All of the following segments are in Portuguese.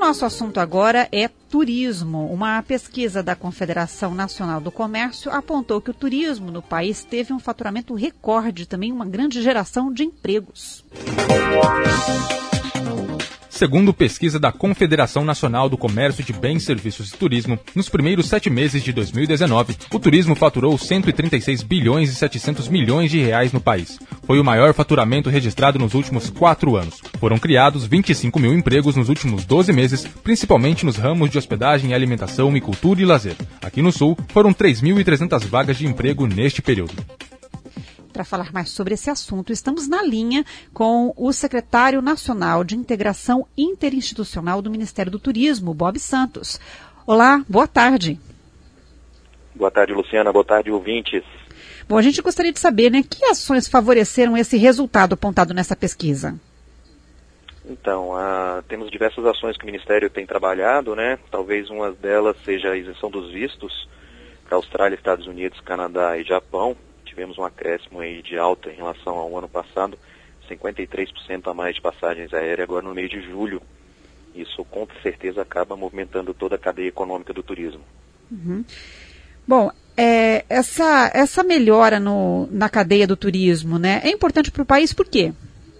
nosso assunto agora é turismo. Uma pesquisa da Confederação Nacional do Comércio apontou que o turismo no país teve um faturamento recorde, também uma grande geração de empregos. Segundo pesquisa da Confederação Nacional do Comércio de Bens, Serviços e Turismo, nos primeiros 7 meses de 2019, o turismo faturou 136 bilhões e 700 milhões de reais no país. Foi o maior faturamento registrado nos últimos 4 anos. Foram criados 25 mil empregos nos últimos 12 meses, principalmente nos ramos de hospedagem, alimentação e cultura e lazer. Aqui no Sul, foram 3.300 vagas de emprego neste período. Para falar mais sobre esse assunto, estamos na linha com o secretário nacional de Integração Interinstitucional do Ministério do Turismo, Bob Santos. Olá, boa tarde. Boa tarde, Luciana. Boa tarde, ouvintes. Bom, a gente gostaria de saber, que ações favoreceram esse resultado apontado nessa pesquisa? Então, temos diversas ações que o Ministério tem trabalhado, Talvez uma delas seja a isenção dos vistos para Austrália, Estados Unidos, Canadá e Japão. Tivemos um acréscimo aí de alta em relação ao ano passado, 53% a mais de passagens aéreas agora no mês de julho. Isso com certeza acaba movimentando toda a cadeia econômica do turismo. Uhum. Bom, essa melhora na cadeia do turismo, é importante para o país por quê?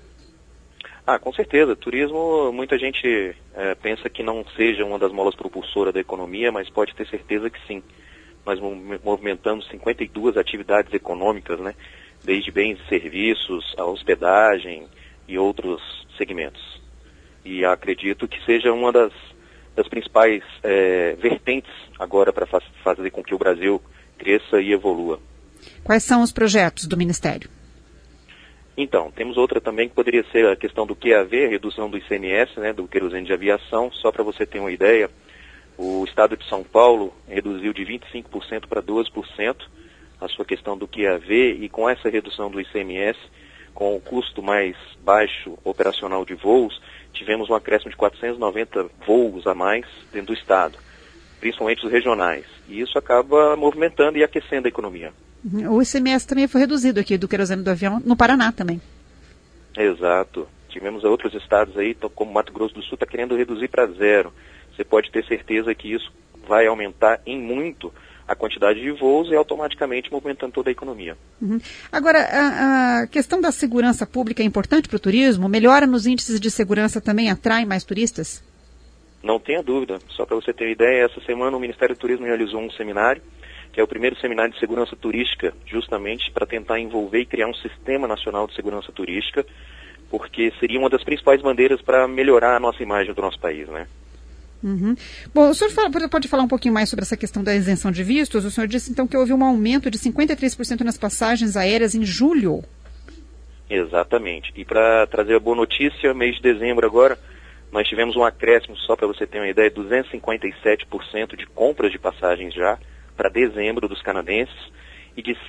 Com certeza. Turismo, muita gente pensa que não seja uma das molas propulsoras da economia, mas pode ter certeza que sim. Nós movimentamos 52 atividades econômicas, desde bens e serviços, a hospedagem e outros segmentos. E acredito que seja uma das principais vertentes agora para fazer com que o Brasil cresça e evolua. Quais são os projetos do Ministério? Então, temos outra também que poderia ser a questão do QAV, a redução do ICMS, do querosene de aviação. Só para você ter uma ideia, o Estado de São Paulo reduziu de 25% para 12% a sua questão do QAV, e com essa redução do ICMS, com o custo mais baixo operacional de voos, tivemos um acréscimo de 490 voos a mais dentro do Estado, principalmente os regionais. E isso acaba movimentando e aquecendo a economia. O ICMS também foi reduzido aqui do querosene do avião, no Paraná também. Exato. Tivemos outros estados aí, como Mato Grosso do Sul, está querendo reduzir para 0. Você pode ter certeza que isso vai aumentar em muito a quantidade de voos e automaticamente movimentando toda a economia. Uhum. Agora, a questão da segurança pública é importante para o turismo? Melhora nos índices de segurança também, atrai mais turistas? Não tenha dúvida. Só para você ter ideia, essa semana o Ministério do Turismo realizou um seminário, que é o primeiro seminário de segurança turística, justamente para tentar envolver e criar um sistema nacional de segurança turística, porque seria uma das principais bandeiras para melhorar a nossa imagem do nosso país, Uhum. Bom, o senhor pode falar um pouquinho mais sobre essa questão da isenção de vistos? O senhor disse, então, que houve um aumento de 53% nas passagens aéreas em julho. Exatamente. E para trazer a boa notícia, mês de dezembro agora, nós tivemos um acréscimo, só para você ter uma ideia, 257% de compras de passagens já para dezembro dos canadenses e de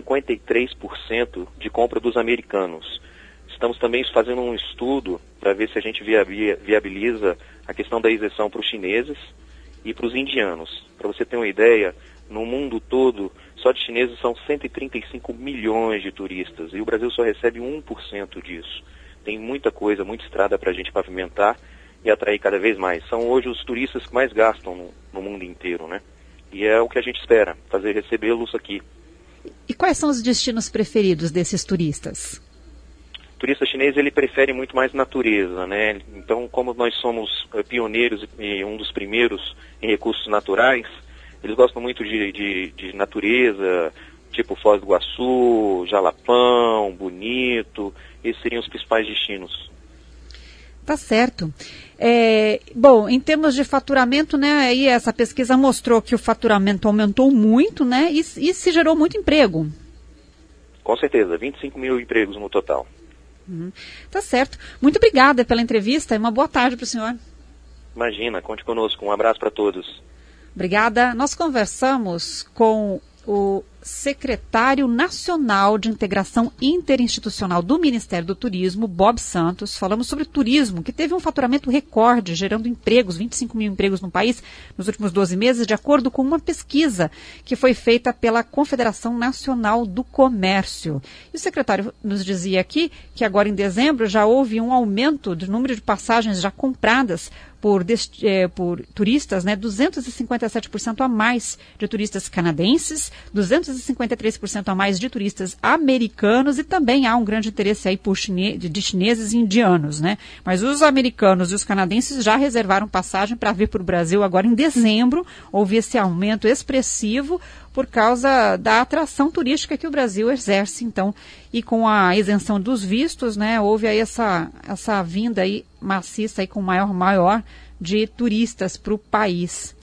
153% de compra dos americanos. Estamos também fazendo um estudo para ver se a gente viabiliza a questão da isenção para os chineses e para os indianos. Para você ter uma ideia, no mundo todo, só de chineses são 135 milhões de turistas e o Brasil só recebe 1% disso. Tem muita coisa, muita estrada para a gente pavimentar e atrair cada vez mais. São hoje os turistas que mais gastam no mundo inteiro, E é o que a gente espera, recebê-los aqui. E quais são os destinos preferidos desses turistas? O turista chinês, ele prefere muito mais natureza, Então, como nós somos pioneiros e um dos primeiros em recursos naturais, eles gostam muito de natureza, tipo Foz do Iguaçu, Jalapão, Bonito. Esses seriam os principais destinos. Tá certo. Bom, em termos de faturamento, aí essa pesquisa mostrou que o faturamento aumentou muito, e se gerou muito emprego. Com certeza, 25 mil empregos no total. Tá certo. Muito obrigada pela entrevista e uma boa tarde para o senhor. Imagina, conte conosco. Um abraço para todos. Obrigada. Nós conversamos com o secretário nacional de integração interinstitucional do Ministério do Turismo, Bob Santos. Falamos sobre turismo, que teve um faturamento recorde, gerando empregos, 25 mil empregos no país nos últimos 12 meses, de acordo com uma pesquisa que foi feita pela Confederação Nacional do Comércio. E o secretário nos dizia aqui que agora em dezembro já houve um aumento do número de passagens já compradas por turistas, 257% a mais de turistas canadenses, 253% a mais de turistas americanos, e também há um grande interesse aí de chineses e indianos, né? Mas os americanos e os canadenses já reservaram passagem para vir para o Brasil agora em dezembro. Houve esse aumento expressivo por causa da atração turística que o Brasil exerce, então, e com a isenção dos vistos, houve aí essa vinda aí maciça aí com maior de turistas para o país.